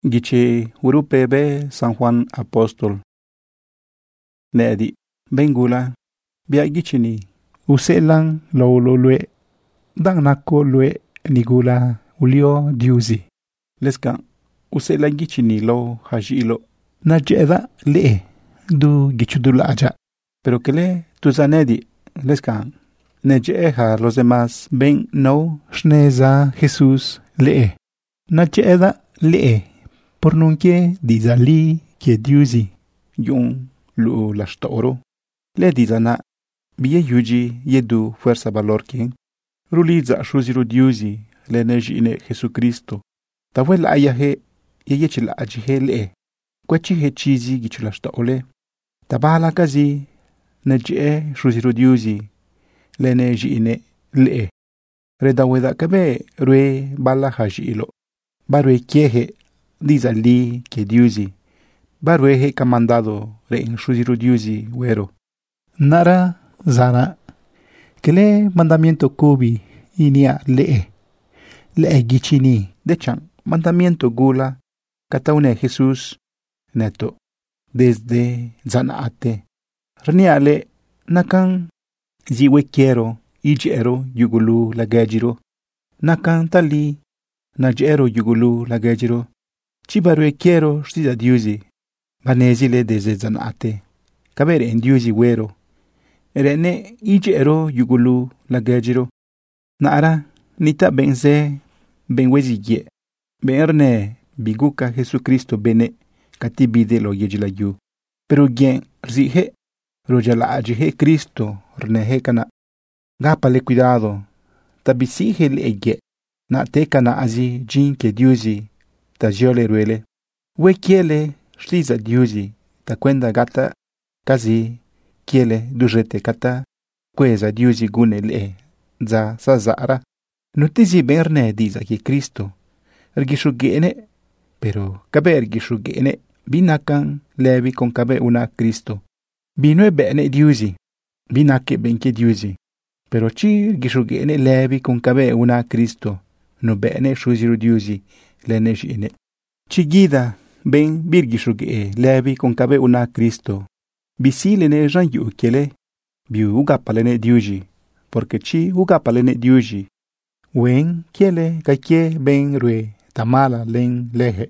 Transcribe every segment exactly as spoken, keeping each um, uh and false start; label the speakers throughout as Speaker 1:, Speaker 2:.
Speaker 1: Gichi urupe be San Juan Apostol. Nedi bengula bia gichini uselang lo lo lue dang nako lue nigula ulio diuzi. Leska uselang gichini lo hajilo na jeda le du gichudula aja. Pero que le tuzanedi leska ne jeha los demás ben no shneza Jesús le na jeda le por nunca dizali que diuzi yung lu lastoro le dizana bie yuji yedu fuerza valor king ruliza shuziru diuzi le nejine Jesucristo tawel ayahe yeyechila ajihe le kwachi he chizi gichulasta ole tabala kazi neje shuziru diuzi le nejine le redaweda kabe rue bala hajilo barwe kiehe dizali que diuzi barwehe kamandado re in shuziru diuzi wero nara zana kele mandamiento kubi inia le le gichini dechan mandamiento gula kataune Jesús neto desde zanaate rniale nakan ziwe quiero ijero yugulu lagajiro nakan tali najero yugulu lagajiro Chibarwe quiero shtiza diuzi banezile desde zanaate kabere en diuzi wero erene ijero yugulu lagajiro naara nita benze benweziye berne biguka Jesucristo bene katibide lo yejilayu pero gen rzihe rojala ajihe Cristo rnehe kana gapale cuidado tabisihe leye na tekana azi jin que diuzi ta jiole ruele we kiele shliza diuzi ta kwenda gata kazi kiele dujete kata kweza diuzi gune le za sazara nutizi berne diza ki Cristo ergishugene pero kabe ergishugene binakan levi con kabe una Cristo binwe bene diuzi binake benke diuzi pero chi ergishugene levi con kabe una Cristo no bene shuziru diuzi lenejine chigida ben birgishuge levi con cabe una Cristo bisilene janyu kele bi ugapalene diuji porque chi ugapalene diuji wen kele kake ben rue tamala len lehe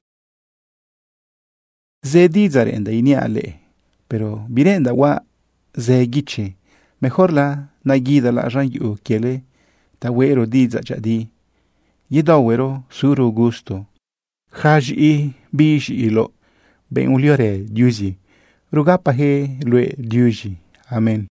Speaker 1: zedi zarenda iniale pero birenda wa zegiche mejor la nagida la janyu kele tawero diza jadi yedawero suru gusto Haji bishi ilo ben uliore diuzi rugapa he lue diuzi amen.